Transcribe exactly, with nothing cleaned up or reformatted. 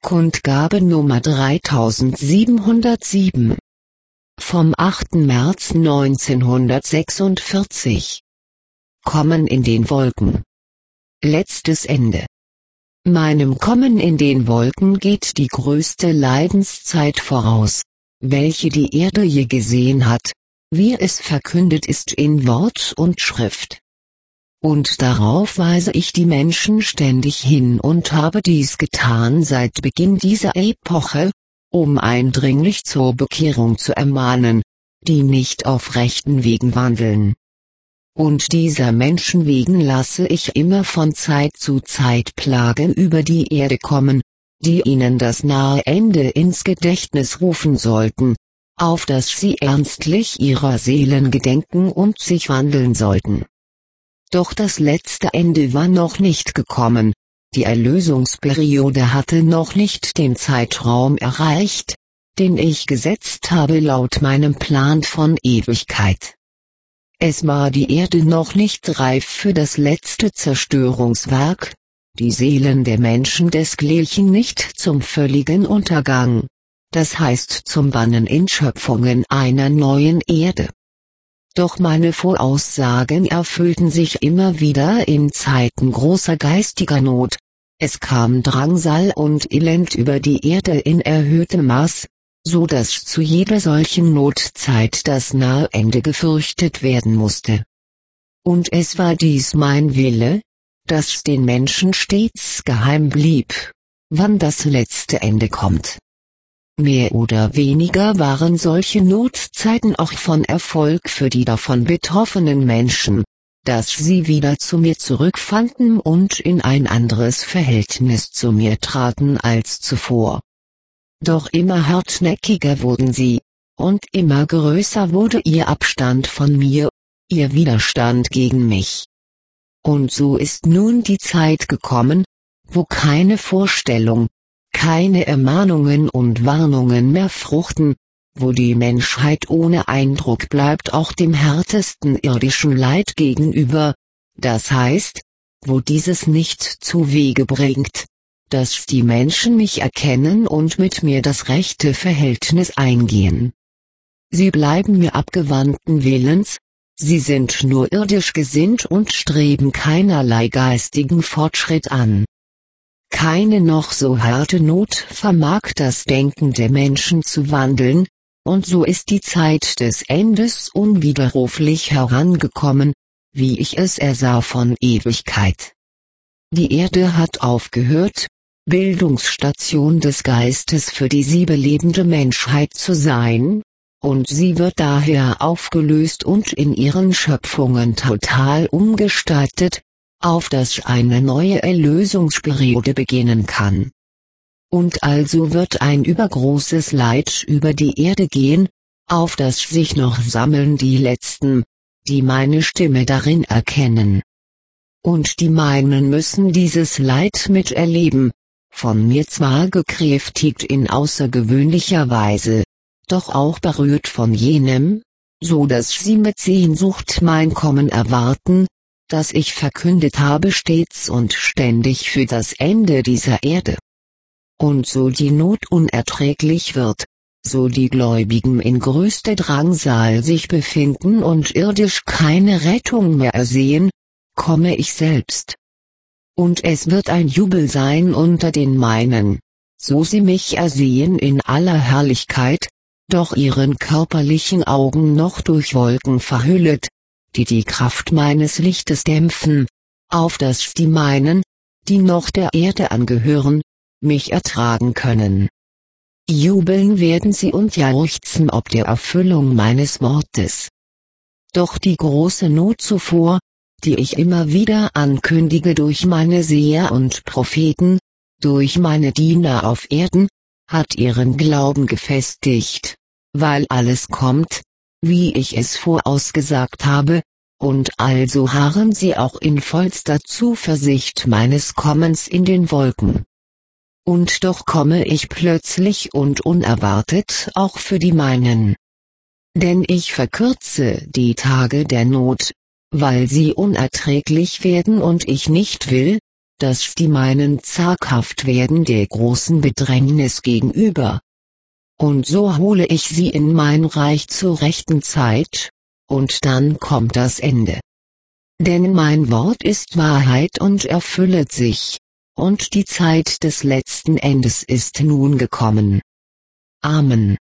Kundgabe Nummer dreitausendsiebenhundertsieben. Vom achten März neunzehnhundertsechsundvierzig. Kommen in den Wolken. Letztes Ende. Meinem Kommen in den Wolken geht die größte Leidenszeit voraus, welche die Erde je gesehen hat, wie es verkündet ist in Wort und Schrift. Und darauf weise ich die Menschen ständig hin und habe dies getan seit Beginn dieser Epoche, um eindringlich zur Bekehrung zu ermahnen, die nicht auf rechten Wegen wandeln. Und dieser Menschen wegen lasse ich immer von Zeit zu Zeit Plagen über die Erde kommen, die ihnen das nahe Ende ins Gedächtnis rufen sollten, auf das sie ernstlich ihrer Seelen gedenken und sich wandeln sollten. Doch das letzte Ende war noch nicht gekommen, die Erlösungsperiode hatte noch nicht den Zeitraum erreicht, den ich gesetzt habe laut meinem Plan von Ewigkeit. Es war die Erde noch nicht reif für das letzte Zerstörungswerk, die Seelen der Menschen desgleichen nicht zum völligen Untergang, das heißt zum Bannen in Schöpfungen einer neuen Erde. Doch meine Voraussagen erfüllten sich immer wieder in Zeiten großer geistiger Not. Es kam Drangsal und Elend über die Erde in erhöhtem Maß, so dass zu jeder solchen Notzeit das nahe Ende gefürchtet werden musste. Und es war dies mein Wille, dass den Menschen stets geheim blieb, wann das letzte Ende kommt. Mehr oder weniger waren solche Notzeiten auch von Erfolg für die davon betroffenen Menschen, dass sie wieder zu mir zurückfanden und in ein anderes Verhältnis zu mir traten als zuvor. Doch immer hartnäckiger wurden sie, und immer größer wurde ihr Abstand von mir, ihr Widerstand gegen mich. Und so ist nun die Zeit gekommen, wo keine Vorstellung, keine Ermahnungen und Warnungen mehr fruchten, wo die Menschheit ohne Eindruck bleibt auch dem härtesten irdischen Leid gegenüber, das heißt, wo dieses nicht zu Wege bringt, dass die Menschen mich erkennen und mit mir das rechte Verhältnis eingehen. Sie bleiben mir abgewandten Willens, sie sind nur irdisch gesinnt und streben keinerlei geistigen Fortschritt an. Keine noch so harte Not vermag das Denken der Menschen zu wandeln, und so ist die Zeit des Endes unwiderruflich herangekommen, wie ich es ersah von Ewigkeit. Die Erde hat aufgehört, Bildungsstation des Geistes für die sie belebende Menschheit zu sein, und sie wird daher aufgelöst und in ihren Schöpfungen total umgestaltet, auf das eine neue Erlösungsperiode beginnen kann. Und also wird ein übergroßes Leid über die Erde gehen, auf das sich noch sammeln die Letzten, die meine Stimme darin erkennen. Und die meinen müssen dieses Leid miterleben, von mir zwar gekräftigt in außergewöhnlicher Weise, doch auch berührt von jenem, so dass sie mit Sehnsucht mein Kommen erwarten, das ich verkündet habe stets und ständig für das Ende dieser Erde. Und so die Not unerträglich wird, so die Gläubigen in größter Drangsal sich befinden und irdisch keine Rettung mehr ersehen, komme ich selbst. Und es wird ein Jubel sein unter den meinen, so sie mich ersehen in aller Herrlichkeit, doch ihren körperlichen Augen noch durch Wolken verhüllet, die die Kraft meines Lichtes dämpfen, auf das die meinen, die noch der Erde angehören, mich ertragen können. Jubeln werden sie und jauchzen ob der Erfüllung meines Wortes. Doch die große Not zuvor, die ich immer wieder ankündige durch meine Seher und Propheten, durch meine Diener auf Erden, hat ihren Glauben gefestigt, weil alles kommt, wie ich es vorausgesagt habe, und also harren sie auch in vollster Zuversicht meines Kommens in den Wolken. Und doch komme ich plötzlich und unerwartet auch für die meinen. Denn ich verkürze die Tage der Not, weil sie unerträglich werden und ich nicht will, dass die meinen zaghaft werden der großen Bedrängnis gegenüber. Und so hole ich sie in mein Reich zur rechten Zeit, und dann kommt das Ende. Denn mein Wort ist Wahrheit und erfüllet sich, und die Zeit des letzten Endes ist nun gekommen. Amen.